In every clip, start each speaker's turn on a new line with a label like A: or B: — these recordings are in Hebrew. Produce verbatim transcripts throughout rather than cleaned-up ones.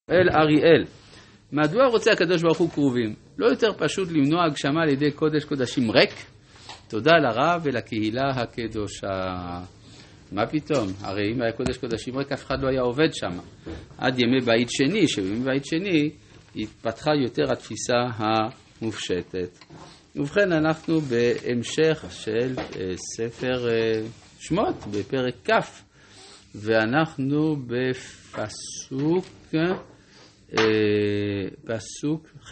A: אל אריאל, מדוע רוצה הקדוש ברוך הוא קרובים? לא יותר פשוט למנוע הגשמה על ידי קודש קודשים ריק? תודה לרב ולקהילה הקדושה. מה פתאום? הרי אם היה קודש קודשים ריק, אף אחד לא היה עובד שם. עד ימי בית שני, שבימי בית שני התפתחה יותר התפיסה המופשטת. ובכן, אנחנו בהמשך של ספר שמות, בפרק כ', ואנחנו בפסוק פסוק ח'.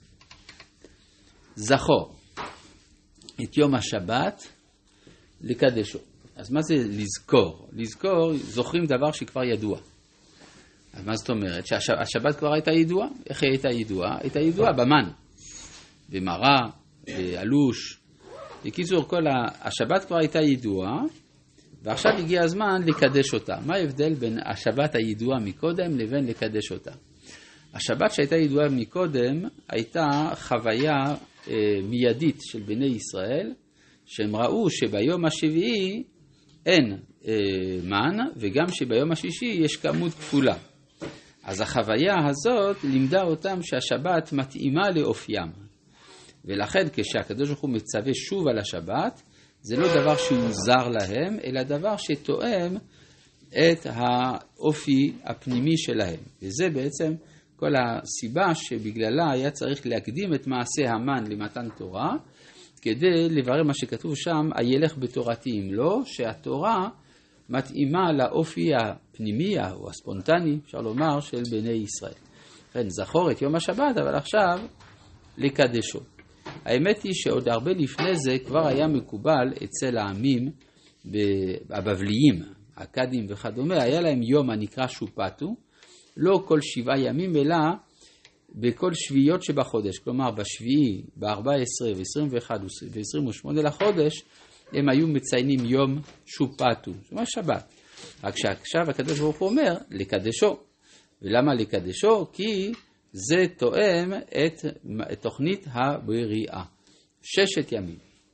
A: זכור את יום השבת לקדשו. אז מה זה לזכור? לזכור, זוכרים דבר שכבר ידוע. אז מה זאת אומרת? שהשבת כבר הייתה ידועה? איך היא הייתה ידועה? הייתה ידועה במן, במראה, באלוש. בקיצור, כל השבת כבר הייתה ידועה, ועכשיו הגיע הזמן לקדש אותה. מה ההבדל בין השבת הידועה מקודם לבין לקדש אותה? השבת שהייתה ידועה מקודם הייתה חוויה אה, מיידית של בני ישראל, שהם ראו שביום השביעי אין אה, מן, וגם שביום השישי יש כמות כפולה. אז החוויה הזאת לימדה אותם שהשבת מתאימה לאופיים. ולכן כשהקדוש ברוך הוא מצווה שוב על השבת, זה לא דבר שהוא זר להם, אלא דבר שתואם את האופי הפנימי שלהם. וזה בעצם כל הסיבה שבגללה היה צריך להקדים את מעשה המן למתן תורה, כדי לברר מה שכתוב שם, הילך בתורתי אם לא, שהתורה מתאימה לאופי הפנימי או הספונטני, אפשר לומר, של בני ישראל. לכן זכור את יום השבת, אבל עכשיו לקדשו. האמת היא שעוד הרבה לפני זה כבר היה מקובל אצל העמים הבבליים, הקדים וכדומה, היה להם יום הנקרא שופטו, לא כל שבעה ימים אלא בכל שביעיות שבחודש, כלומר בשביעי, ב-ארבע עשרה ו-עשרים ואחת ו-עשרים ושמונה לחודש, הם היו מציינים יום שופטו, זאת אומרת שבת. רק שעכשיו הקדוש ברוך הוא אומר לקדשו. ולמה לקדשו? כי זה תואם את תוכנית הבריאה. ששת ימים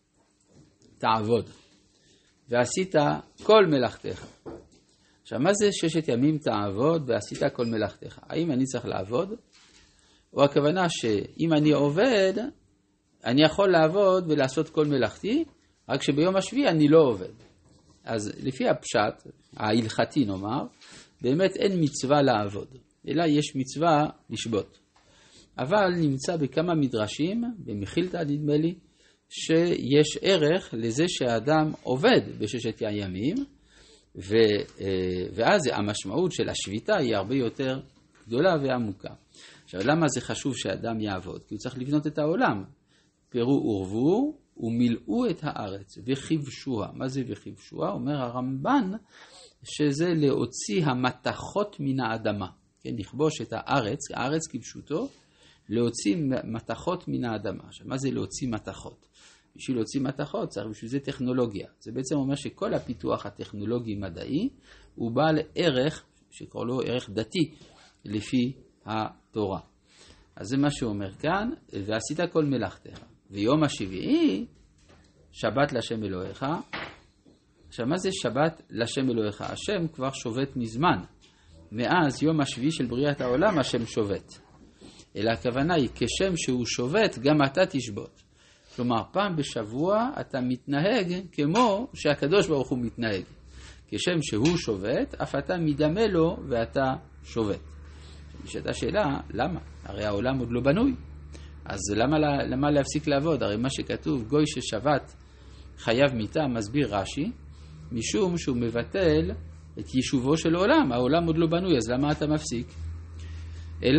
A: תעבוד ועשית כל מלאכתך. עכשיו, מה זה ששת ימים תעבוד ועשית כל מלאכתך? האם אני צריך לעבוד? או הכוונה שאם אני עובד, אני יכול לעבוד ולעשות כל מלאכתי, רק שביום השביעי אני לא עובד. אז לפי הפשט, ההלכתי נאמר, באמת אין מצווה לעבוד, אלא יש מצווה לשבות. אבל נמצא בכמה מדרשים, במחילתא נדמה לי, שיש ערך לזה שהאדם עובד בששת הימים, ו, ואז המשמעות של השביתה היא הרבה יותר גדולה ועמוקה. עכשיו, למה זה חשוב שאדם יעבוד? כי הוא צריך לבנות את העולם. פרו ורבו ומילאו את הארץ וכיבשוה. מה זה וכיבשוה? אומר הרמב"ן שזה להוציא המתכות מן האדמה. כן, לכבוש את הארץ, הארץ כפשוטו, להוציא מתכות מן האדמה. עכשיו, מה זה להוציא מתכות? בשביל להוציא מתכות צריך בשביל זה טכנולוגיה. זה בעצם אומר שכל הפיתוח הטכנולוגי-מדעי הוא בעל ערך, שקורא לו ערך דתי, לפי התורה. אז זה מה שהוא אומר כאן, ועשית כל מלאכתך. ויום השביעי, שבת לשם אלוהיך. עכשיו, מה זה שבת לשם אלוהיך? השם כבר שובת מזמן. מאז יום השביעי של בריאת העולם, השם שובת. אלא הכוונה היא, כשם שהוא שובת, גם אתה תשבות. כלומר, פעם בשבוע אתה מתנהג כמו שהקדוש ברוך הוא מתנהג. כשם שהוא שובת, אף אתה מדמה לו ואתה שובת. נשאלת השאלה, למה? הרי העולם עוד לא בנוי. אז למה, למה להפסיק לעבוד? הרי מה שכתוב, גוי ששבת חייב מיתה, מסביר רש"י, משום שהוא מבטל את יישובו של העולם. העולם עוד לא בנוי, אז למה אתה מפסיק? אלא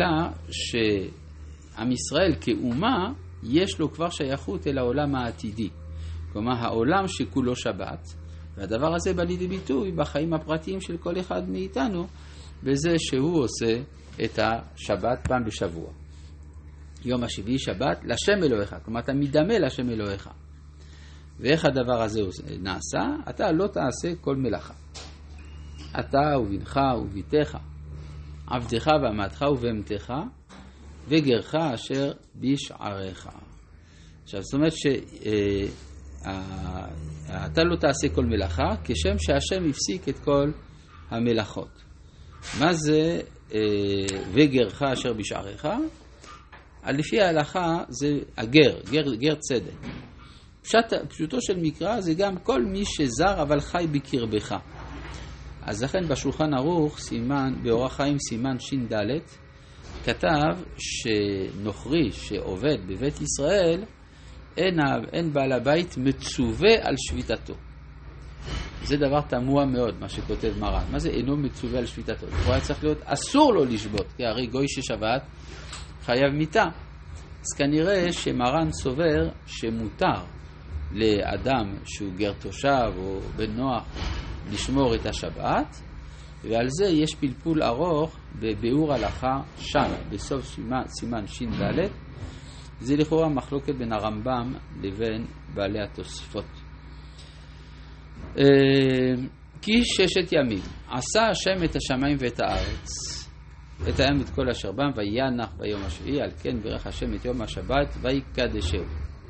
A: שעם ישראל כאומה, יש לו כבר שייכות אל העולם העתידי. כלומר, העולם שכולו שבת, והדבר הזה בא לידי ביטוי בחיים הפרטיים של כל אחד מאיתנו, בזה שהוא עושה את השבת פעם בשבוע. יום השביעי שבת לשם אלוהיך, כלומר אתה מדמה לשם אלוהיך. ואיך הדבר הזה נעשה? אתה לא תעשה כל מלאכה. אתה ובנך וביתך, עבדך ואמתך ובהמתך, וגרך אשר בשעריך. עכשיו, זאת אומרת שאתה לא תעשה כל מלאכה, כשם שהשם הפסיק את כל המלאכות. מה זה וגרך אשר בשעריך, לפי ההלכה זה הגר, גר, גר צדק. פשוט, פשוטו של מקרא זה גם כל מי שזר אבל חי בקרבך. אז לכן בשולחן ערוך, סימן, באורח חיים סימן שין ד' כתב שנוכרי שעובד בבית ישראל, אין, אין בעל הבית מצווה על שביתתו. זה דבר תמוה מאוד, מה שכותב מרן. מה זה אינו מצווה על שביתתו? הוא היה צריך להיות אסור לו לשבות, כי הרי גוי ששבת חייב מיתה. אז כנראה שמרן סובר שמותר לאדם שהוא גר תושב או בן נוח לשמור את השבת, ועל זה יש פלפול ארוך בביאור הלכה שם, בסוף סימן, סימן שין ד'. זה לכאורה מחלוקת בין הרמב"ם לבין בעלי התוספות. כי ששת ימים עשה השם את השמיים ואת הארץ, את הים ואת כל אשר בם, וינח ביום השביעי, על כן ברך השם את יום השבת ויקדשהו.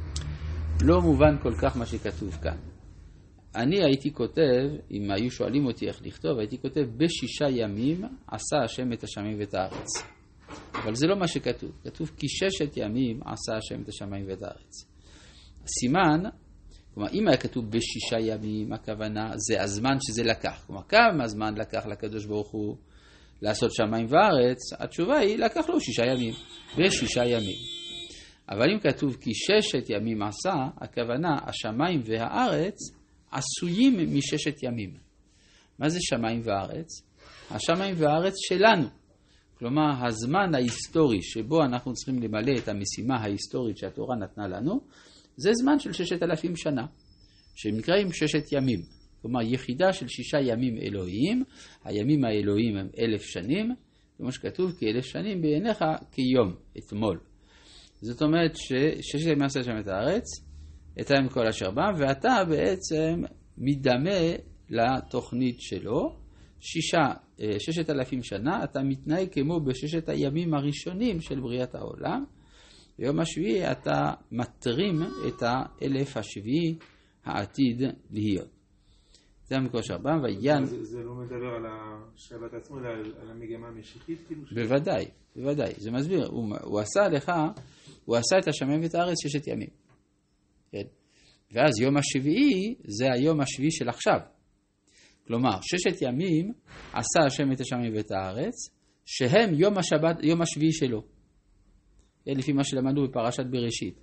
A: לא מובן כל כך מה שכתוב כאן. אני הייתי כותב, אם היו שואלים אותי איך לכתוב, הייתי כותב בשישה ימים עשה השם את השמיים ואת הארץ. אבל זה לא מה שכתוב. כתוב כי ששת ימים עשה השם את השמיים ואת הארץ. הסימן, כלומר, אם היה כתוב בשישה ימים, הכוונה זה הזמן שזה לקח. כלומר, כמה זמן לקח לקדוש ברוך הוא לעשות שמיים וארץ? התשובה היא, לקח לו שישה ימים. בשישה ימים. אבל אם כתוב כי ששת ימים עשה, הכוונה, השמיים והארץ עשויים מששת ימים. מה זה שמיים וארץ? השמיים והארץ שלנו. כלומר, הזמן ההיסטורי שבו אנחנו צריכים למלא את המשימה ההיסטורית שהתורה נתנה לנו, זה זמן של ששת אלפים שנה, שנקראים ששת ימים. כלומר, יחידה של שישה ימים אלוהיים, הימים האלוהיים הם אלף שנים, כמו שכתוב, כי אלף שנים בעיניך כיום, אתמול. זאת אומרת שששת ימים עשה שם את הארץ, את הים כל אשר בם, ואתה בעצם מדמה לתוכנית שלו, שישה, ששת אלפים שנה, אתה מתנהג כמו בששת הימים הראשונים של בריאת העולם, ביום השביעי אתה מטרים את האלף השביעי העתיד להיות. זה המקור שרבם, ויין...
B: זה, זה לא מדבר על השבת עצמו, אלא על, על המגמה המשיחית? כאילו
A: בוודאי, בוודאי. זה מסביר. הוא, הוא עשה לך, הוא עשה את השמיים ואת הארץ ששת ימים. כן? ואז יום השביעי זה היום השביעי של עכשיו. כלומר, ששת ימים עשה השם את השמיים ואת הארץ, שהם יום השבת, יום השביעי שלו. לפי מה שלמדנו בפרשת בראשית,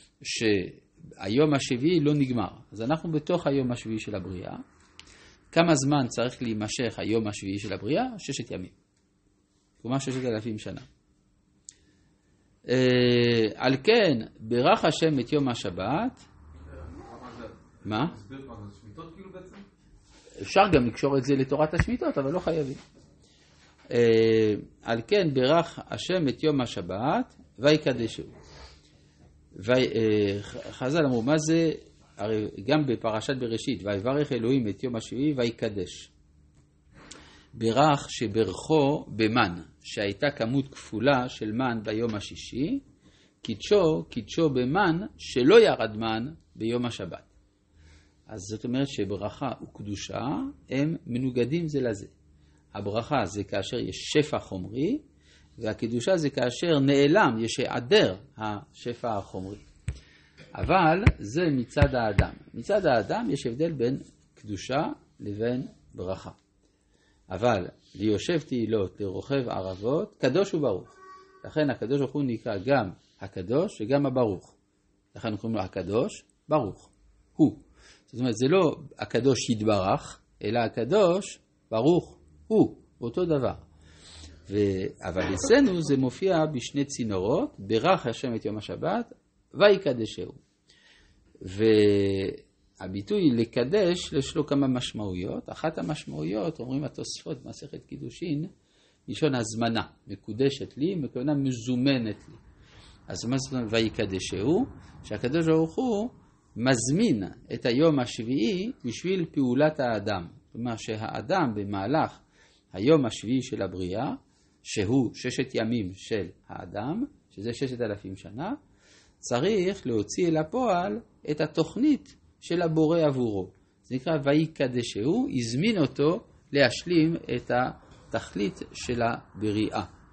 A: שהיום השביעי לא נגמר. אז אנחנו בתוך היום השביעי של הבריאה. כמה זמן צריך להימשך היום השביעי של הבריאה? ששת ימים. כלומר ששת אלפים שנה. על כן, ברך השם את יום השבת. מה? אפשר גם לקשור את זה לתורת השמיטות, אבל לא חייבים. על כן, ברך השם את יום השבת, ויקדשהו. חז"ל אמרו, מה זה? הרי גם בפרשת בראשית, ויברך אלוהים את יום השביעי ויקדש. ברך שברכו במן, שהייתה כמות כפולה של מן ביום השישי, קידשו, קידשו במן שלא ירד מן ביום השבת. אז זאת אומרת שברכה וקדושה הם מנוגדים זה לזה. הברכה זה כאשר יש שפע חומרי, והקדושה זה כאשר נעלם, יש היעדר השפע החומרי. אבל זה מצד האדם. מצד האדם יש הבדל בין קדושה לבין ברכה. אבל ליושב תהילות, לרוכב ערבות, קדוש וברוך. לכן הקדוש ברוך הוא נקרא גם הקדוש וגם הברוך. לכן קוראים לו הקדוש, ברוך. הוא. זאת אומרת, זה לא הקדוש יתברך, אלא הקדוש, ברוך, הוא. אותו דבר. ו... אבל אצלנו זה מופיע בשני צינורות, ברך השם את יום השבת, ויקדשהו. והביטוי לקדש יש לו כמה משמעויות. אחת המשמעויות, אומרים התוספות במסכת קידושין, לשון הזמנה, מקודשת לי, מכוונה מזומנת לי. אז מה זאת אומרת ויקדשהו? שהקדוש ברוך הוא מזמין את היום השביעי בשביל פעולת האדם. כלומר שהאדם במהלך היום השביעי של הבריאה, שהוא ששת ימים של האדם, שזה ששת אלפים שנה, צריך להוציא אל הפועל את התוכנית של הבורא עבורו. זה נקרא ויקדשהו, הזמין אותו להשלים את התכלית של הבריאה.